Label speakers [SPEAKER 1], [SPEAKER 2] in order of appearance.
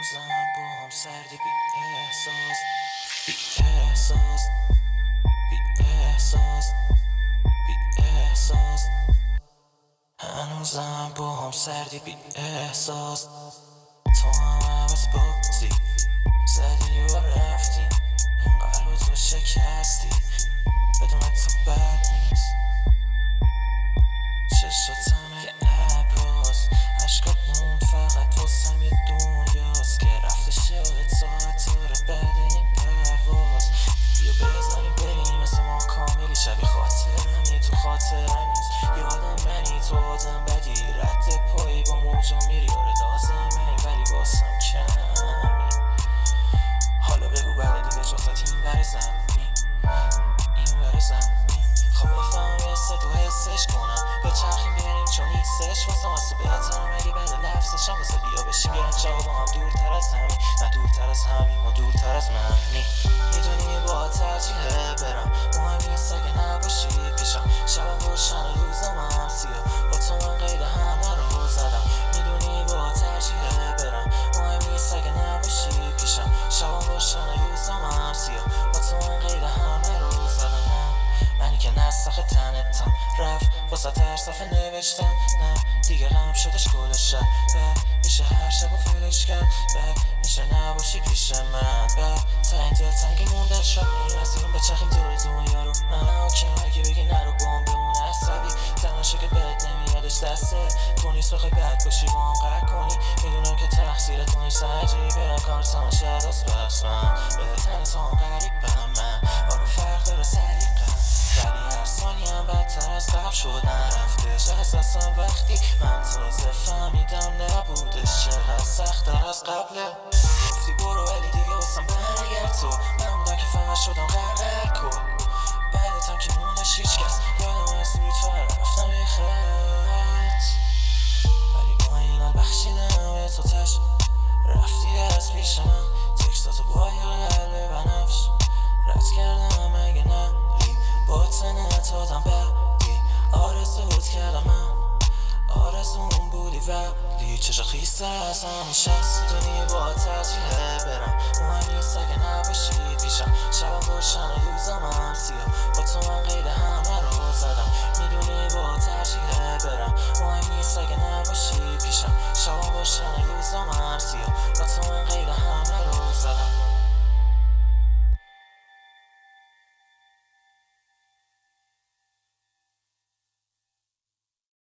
[SPEAKER 1] هنوزم با هم سردی بی احساس بی احساس بی احساس بی احساس هنوزم با هم سردی بی احساس تو هم عوض بازی زدی و رفتی این قلب تو شکستی بدون تو بد نیست چشاتم یه ابراز عشقات موند فقط واسم یه دنیاست که رفتش یادت ساعت رو بعد این پرواز بیا بزنیم بریم مثل ما کاملی شبیه خاطرمی تو خاطرم نیست یادم منی تو آدم بدی رد پایی با موجا میری آره لازمه ولی واسم کمی حالا بگو بعد دیگه جفتت این ور زمین این ور زمین خواب بفهم حست و حسش کنم بچرخیم بریم چون نیستش واسه واسه بهترم اگه بعد لفظش هم واسه بیا بشیم بیان جا با هم دورتر از همین نه دورتر از همین ما دورتر از منی میدونی با ترجیحه برم مهم نیست اگه نباشی پیشم شبم روشن روزم هم سیاه با تو من قید همه رو زدم میدونی با ترجیحه برم مهم نیست اگه نباشی پیشم شبم روشن روزم هم سیاه با تو من قید همه رو زدم منی که نسخ تنتم رفت واسه هر صفحه نوشتم نه دیگه غم شدش کل شب میشه هر شب و فیلش کرد میشه نباشی پیش من تا این دلتنگی مونده شد میرسیم بچرخیم دور دنیا رو من اوکی اگه بگی نرو بام بمونه عصبی تنهاشه که بهت نمیادش دسته تو نیست بخوای بد باشی با هم قرد کنی میدونم که تقصیر تو نیست عجیبه کار تماشه دست بس من به تن تو هم قریبم من آره فرق داره سلیقه ولی هر ثانی هم بدتر از قبل شد نرفتش احساسم وقتی من تازه فهمیدم نبودش چقدر سخت‌تر از قبله گفتی برو ولی دیگه واسم برگرد تو من بودم که فقط شدم غرق کن بعدتم که موندش هیچ کس یادم از روی تو رفتم یه خط ولی با این حال بخشیدم به تو تش رفتی از پیش من تکستاتو با یه قلب بنفش رد کردم اگه نری با تنت آدم بدی آرزوت کردم من آرزون بودی ولی چشا خیسته از همیشه است میدونی با ترجیحه برم مهم نیست اگه نباشی پیشم شبم روشن روزم هم سیاه با تو من قید همه رو زدم میدونی با ترجیحه برم مهم نیست